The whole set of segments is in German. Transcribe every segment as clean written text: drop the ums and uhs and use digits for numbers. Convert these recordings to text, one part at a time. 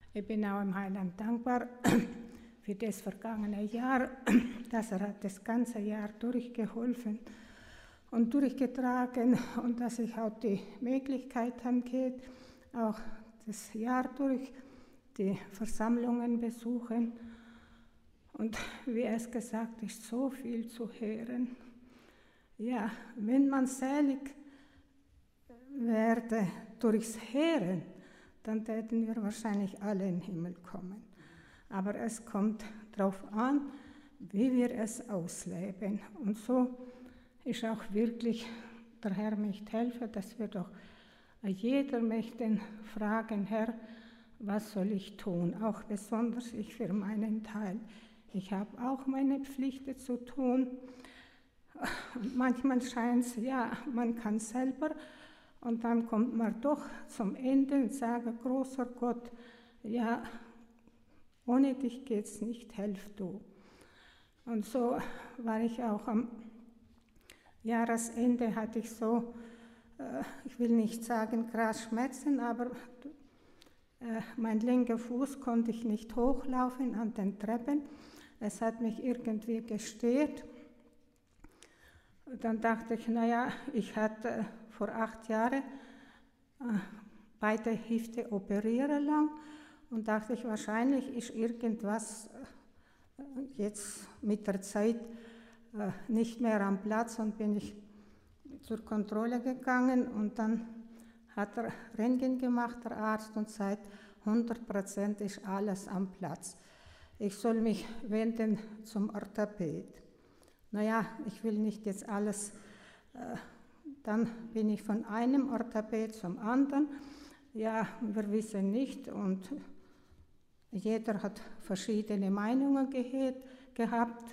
Ich bin auch im Heiland dankbar für das vergangene Jahr, dass er hat das ganze Jahr durchgeholfen und durchgetragen und dass ich auch die Möglichkeit habe, auch das Jahr durch die Versammlungen besuchen. Und wie es gesagt ist, so viel zu hören. Ja, wenn man selig werde durchs Hören, dann werden wir wahrscheinlich alle in den Himmel kommen. Aber es kommt darauf an, wie wir es ausleben. Und so ist auch wirklich der Herr möchte helfen, dass wir doch jeder möchte fragen, Herr, was soll ich tun? Auch besonders ich für meinen Teil. Ich habe auch meine Pflichten zu tun. Und manchmal scheint es, ja, man kann selber. Und dann kommt man doch zum Ende und sagt, großer Gott, ja, ohne dich geht's nicht, helf du. Und so war ich auch am Jahresende, hatte ich so, ich will nicht sagen krass Schmerzen, aber mein linker Fuß konnte ich nicht hochlaufen an den Treppen. Es hat mich irgendwie gestört. Dann dachte ich, naja, ich hatte vor 8 Jahren beide Hüfte operieren lang und dachte ich, wahrscheinlich ist irgendwas jetzt mit der Zeit nicht mehr am Platz und bin ich zur Kontrolle gegangen und dann hat er Röntgen gemacht, der Arzt, und sagt, 100% ist alles am Platz. Ich soll mich wenden zum Orthopäd. Naja, ich will nicht jetzt alles, dann bin ich von einem Orthopäd zum anderen. Ja, wir wissen nicht und jeder hat verschiedene Meinungen gehabt.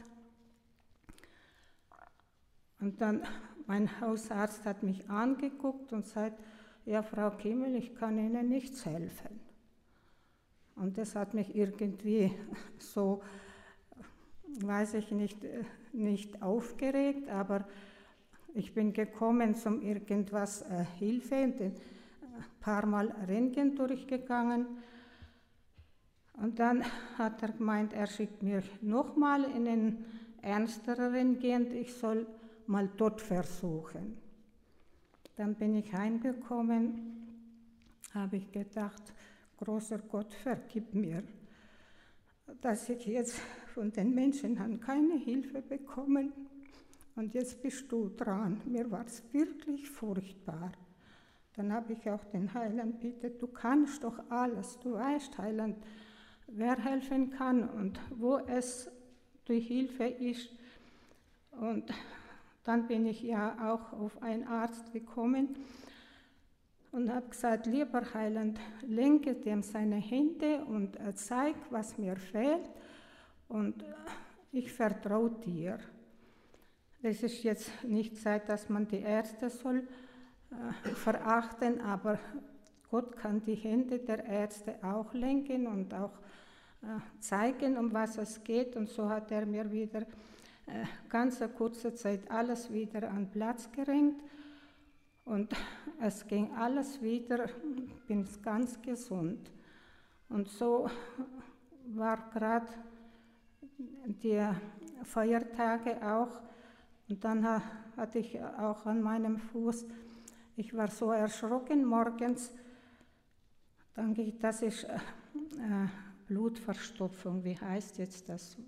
Und dann, mein Hausarzt hat mich angeguckt und sagt, ja, Frau Kimmel, ich kann Ihnen nichts helfen. Und das hat mich irgendwie so, weiß ich nicht aufgeregt, aber ich bin gekommen zum irgendwas Hilfe und ein paar Mal Röntgen durchgegangen. Und dann hat er gemeint, er schickt mir nochmal in ein ernsteres Röntgen, ich soll mal dort versuchen. Dann bin ich heimgekommen, habe ich gedacht, großer Gott, vergib mir, dass ich jetzt von den Menschen keine Hilfe bekommen und jetzt bist du dran. Mir war es wirklich furchtbar. Dann habe ich auch den Heiland bittet, du kannst doch alles, du weißt, Heiland, wer helfen kann und wo es die Hilfe ist. Und dann bin ich ja auch auf einen Arzt gekommen und habe gesagt, lieber Heiland, lenke dem seine Hände und zeig, was mir fehlt und ich vertraue dir. Es ist jetzt nicht Zeit, dass man die Ärzte soll verachten, aber Gott kann die Hände der Ärzte auch lenken und auch zeigen, um was es geht. Und so hat er mir wieder ganz kurze Zeit alles wieder an Platz gerenkt. Und es ging alles wieder, bin ganz gesund. Und so war gerade die Feiertage auch. Und dann hatte ich auch an meinem Fuß, ich war so erschrocken morgens, denke ich, das ist Blutverstopfung, wie heißt jetzt das?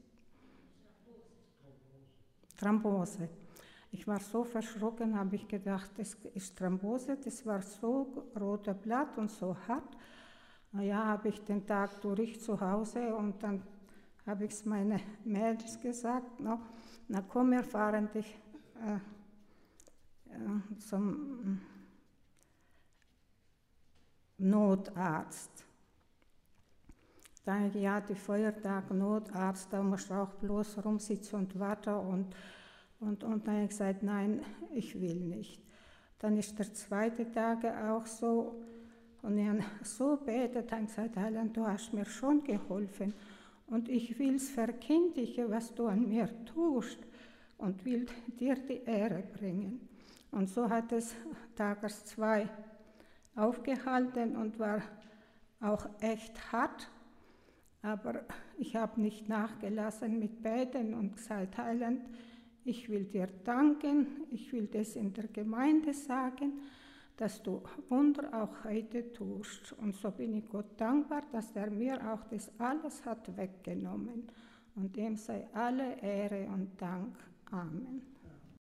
Thrombose. Ich war so verschrocken, habe ich gedacht, das ist Thrombose, das war so rotes Blatt und so hart. Naja, habe ich den Tag durch zu Hause und dann habe ich es meinen Mädels gesagt, no, na komm, wir fahren dich zum Notarzt. Dann, ja, die Feiertag, Notarzt, da musst du auch bloß rumsitzen und warten und dann habe ich gesagt, nein, ich will nicht. Dann ist der zweite Tag auch so und ich habe so betet, habe gesagt, Heiland, du hast mir schon geholfen und ich will es verkündigen, was du an mir tust und will dir die Ehre bringen. Und so hat es Tages 2 aufgehalten und war auch echt hart. Aber ich habe nicht nachgelassen mit Beten und gesagt, Heiland, ich will dir danken, ich will das in der Gemeinde sagen, dass du Wunder auch heute tust. Und so bin ich Gott dankbar, dass er mir auch das alles hat weggenommen. Und ihm sei alle Ehre und Dank. Amen.